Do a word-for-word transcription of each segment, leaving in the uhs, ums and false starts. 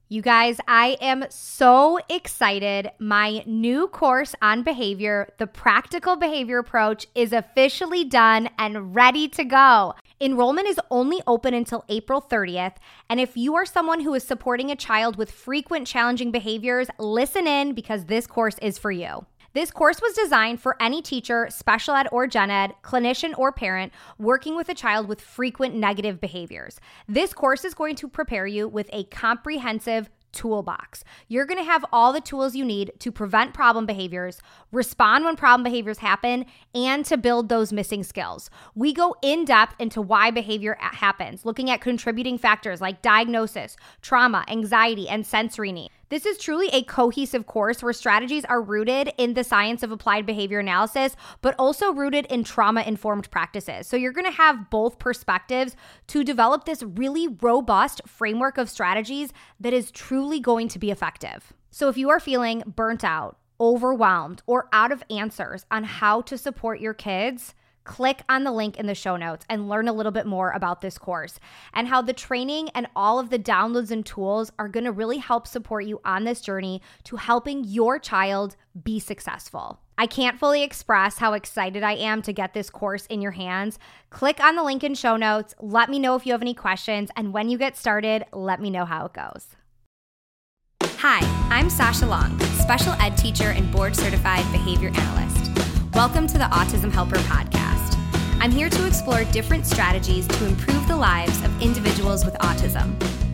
You guys, I am so excited. My new course on behavior, the Practical Behavior Approach, is officially done and ready to go. Enrollment is only open until April thirtieth, and if you are someone who is supporting a child with frequent challenging behaviors, listen in because this course is for you. This course was designed for any teacher, special ed or gen ed, clinician or parent working with a child with frequent negative behaviors. This course is going to prepare you with a comprehensive toolbox. You're going to have all the tools you need to prevent problem behaviors, respond when problem behaviors happen, and to build those missing skills. We go in depth into why behavior happens, looking at contributing factors like diagnosis, trauma, anxiety, and sensory need. This is truly a cohesive course where strategies are rooted in the science of applied behavior analysis, but also rooted in trauma-informed practices. So you're going to have both perspectives to develop this really robust framework of strategies that is truly going to be effective. So if you are feeling burnt out, overwhelmed, or out of answers on how to support your kids, click on the link in the show notes and learn a little bit more about this course and how the training and all of the downloads and tools are going to really help support you on this journey to helping your child be successful. I can't fully express how excited I am to get this course in your hands. Click on the link in show notes. Let me know if you have any questions, and when you get started, let me know how it goes. Hi, I'm Sasha Long, special ed teacher and board-certified behavior analyst. Welcome to the Autism Helper podcast. I'm here to explore different strategies to improve the lives of individuals with autism.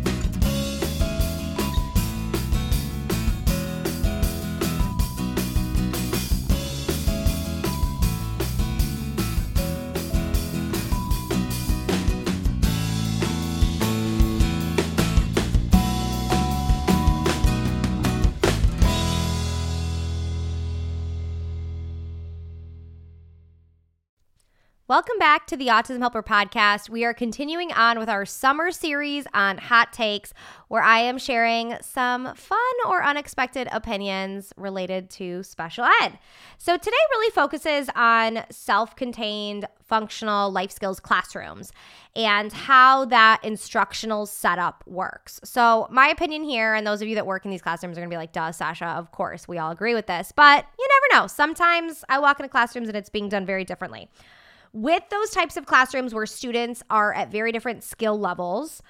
Welcome back to the Autism Helper podcast. We are continuing on with our summer series on hot takes, where I am sharing some fun or unexpected opinions related to special ed. So today really focuses on self-contained functional life skills classrooms and how that instructional setup works. So my opinion here, and those of you that work in these classrooms are going to be like, duh, Sasha, of course, we all agree with this. But you never know. Sometimes I walk into classrooms and it's being done very differently. With those types of classrooms where students are at very different skill levels,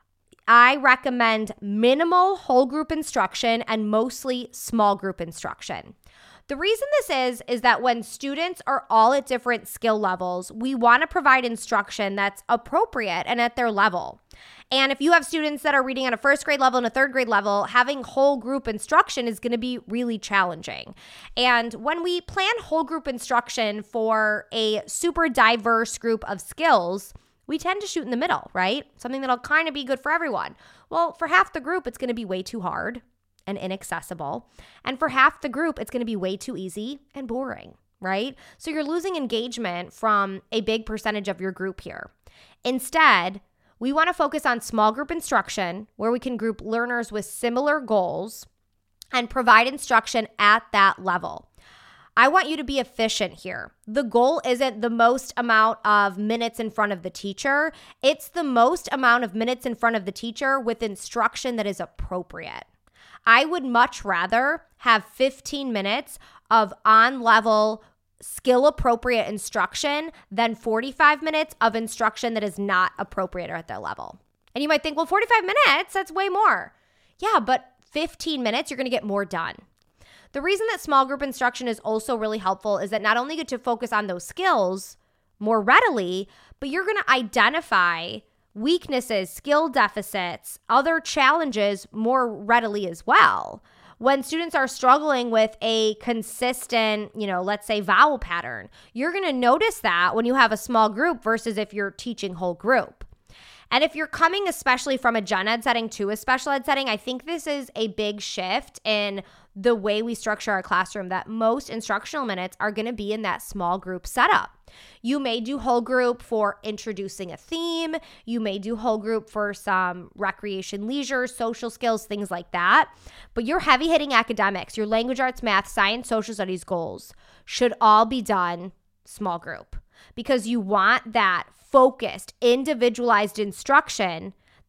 I recommend minimal whole group instruction and mostly small group instruction. The reason this is, is that when students are all at different skill levels, we want to provide instruction that's appropriate and at their level. And if you have students that are reading at a first grade level and a third grade level, having whole group instruction is going to be really challenging. And when we plan whole group instruction for a super diverse group of skills, we tend to shoot in the middle, right? Something that'll kind of be good for everyone. Well, for half the group, it's going to be way too hard and inaccessible. And for half the group, it's going to be way too easy and boring, right? So you're losing engagement from a big percentage of your group here. Instead, we want to focus on small group instruction where we can group learners with similar goals and provide instruction at that level. I want you to be efficient here. The goal isn't the most amount of minutes in front of the teacher. It's the most amount of minutes in front of the teacher with instruction that is appropriate. I would much rather have fifteen minutes of on-level, skill-appropriate instruction than forty-five minutes of instruction that is not appropriate or at their level. And you might think, well, forty-five minutes, that's way more. Yeah, but fifteen minutes, you're going to get more done. The reason that small group instruction is also really helpful is that not only you get to focus on those skills more readily, but you're going to identify weaknesses, skill deficits, other challenges more readily as well. When students are struggling with a consistent, you know, let's say vowel pattern, you're going to notice that when you have a small group versus if you're teaching whole group. And if you're coming especially from a gen ed setting to a special ed setting, I think this is a big shift in the way we structure our classroom, that most instructional minutes are going to be in that small group setup. You may do whole group for introducing a theme. You may do whole group for some recreation, leisure, social skills, things like that. But your heavy hitting academics, your language arts, math, science, social studies goals should all be done small group, because you want that focused, individualized instruction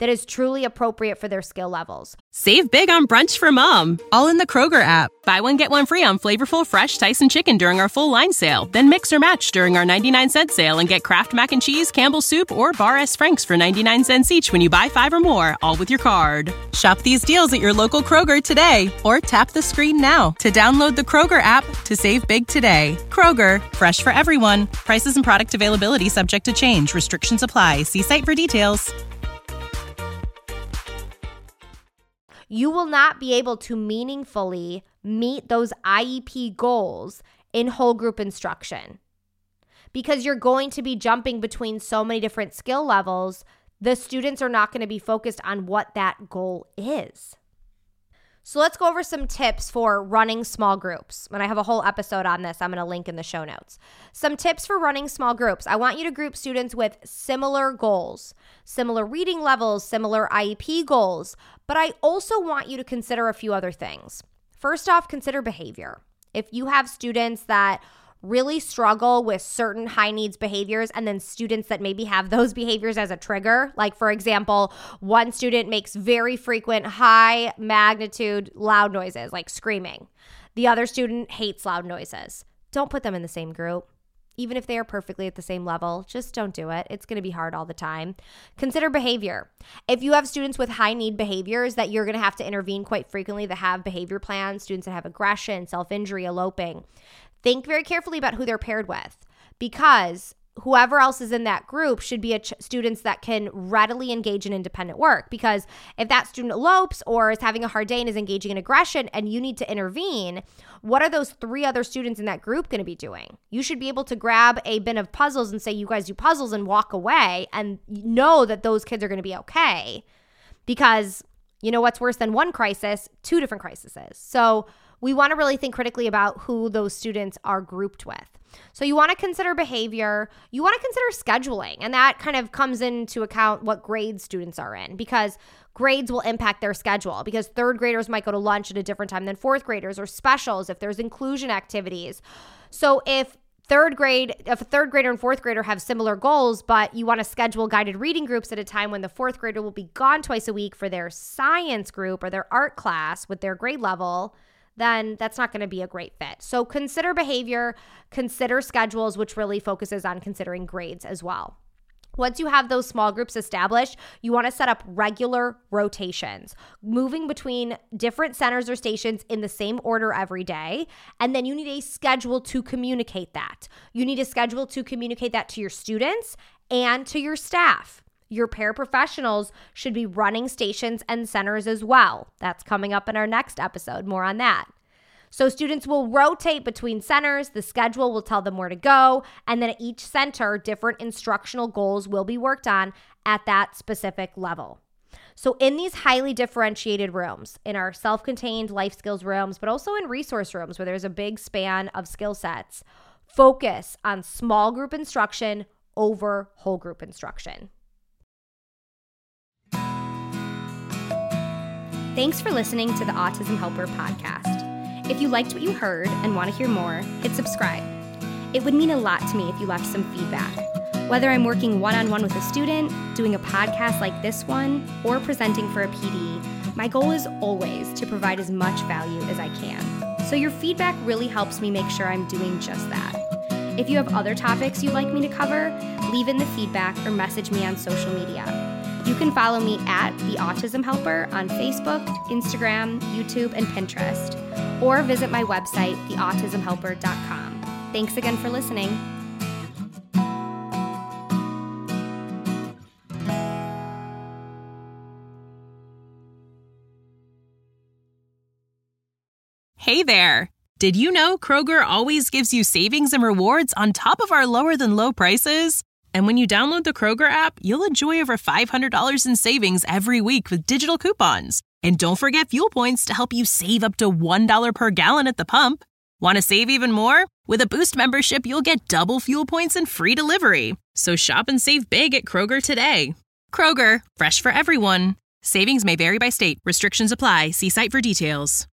that is truly appropriate for their skill levels. Save big on brunch for mom, all in the Kroger app. Buy one, get one free on flavorful fresh Tyson chicken during our full line sale. Then mix or match during our ninety-nine cent sale and get Kraft Mac and Cheese, Campbell's Soup, or Bar S. Frank's for ninety-nine cents each when you buy five or more, all with your card. Shop these deals at your local Kroger today or tap the screen now to download the Kroger app to save big today. Kroger, fresh for everyone. Prices and product availability subject to change. Restrictions apply. See site for details. You will not be able to meaningfully meet those I E P goals in whole group instruction because you're going to be jumping between so many different skill levels. The students are not going to be focused on what that goal is. So let's go over some tips for running small groups. And I have a whole episode on this. I'm going to link in the show notes. Some tips for running small groups. I want you to group students with similar goals, similar reading levels, similar I E P goals. But I also want you to consider a few other things. First off, consider behavior. If you have students that really struggle with certain high needs behaviors and then students that maybe have those behaviors as a trigger, like for example, one student makes very frequent high magnitude loud noises like screaming. The other student hates loud noises. Don't put them in the same group. Even if they are perfectly at the same level, just don't do it. It's going to be hard all the time. Consider behavior. If you have students with high need behaviors that you're going to have to intervene quite frequently that have behavior plans, students that have aggression, self-injury, eloping, think very carefully about who they're paired with because whoever else is in that group should be a ch- students that can readily engage in independent work. Because if that student elopes or is having a hard day and is engaging in aggression and you need to intervene, what are those three other students in that group going to be doing? You should be able to grab a bin of puzzles and say, you guys do puzzles and walk away and know that those kids are going to be okay. Because you know what's worse than one crisis? Two different crises. So we want to really think critically about who those students are grouped with. So you want to consider behavior. You want to consider scheduling. And that kind of comes into account what grade students are in because grades will impact their schedule because third graders might go to lunch at a different time than fourth graders or specials if there's inclusion activities. So if third grade, if a third grader and fourth grader have similar goals, but you want to schedule guided reading groups at a time when the fourth grader will be gone twice a week for their science group or their art class with their grade level, then that's not going to be a great fit. So consider behavior, consider schedules, which really focuses on considering grades as well. Once you have those small groups established, you want to set up regular rotations, moving between different centers or stations in the same order every day. And then you need a schedule to communicate that. You need a schedule to communicate that to your students and to your staff. Your paraprofessionals should be running stations and centers as well. That's coming up in our next episode, more on that. So students will rotate between centers, the schedule will tell them where to go, and then at each center, different instructional goals will be worked on at that specific level. So in these highly differentiated rooms, in our self-contained life skills rooms, but also in resource rooms where there's a big span of skill sets, focus on small group instruction over whole group instruction. Thanks for listening to the Autism Helper podcast. If you liked what you heard and want to hear more, hit subscribe. It would mean a lot to me if you left some feedback. Whether I'm working one-on-one with a student, doing a podcast like this one, or presenting for a P D, my goal is always to provide as much value as I can. So your feedback really helps me make sure I'm doing just that. If you have other topics you'd like me to cover, leave in the feedback or message me on social media. You can follow me at The Autism Helper on Facebook, Instagram, YouTube, and Pinterest, or visit my website, the autism helper dot com. Thanks again for listening. Hey there! Did you know Kroger always gives you savings and rewards on top of our lower than low prices? And when you download the Kroger app, you'll enjoy over five hundred dollars in savings every week with digital coupons. And don't forget fuel points to help you save up to one dollar per gallon at the pump. Want to save even more? With a Boost membership, you'll get double fuel points and free delivery. So shop and save big at Kroger today. Kroger, fresh for everyone. Savings may vary by state. Restrictions apply. See site for details.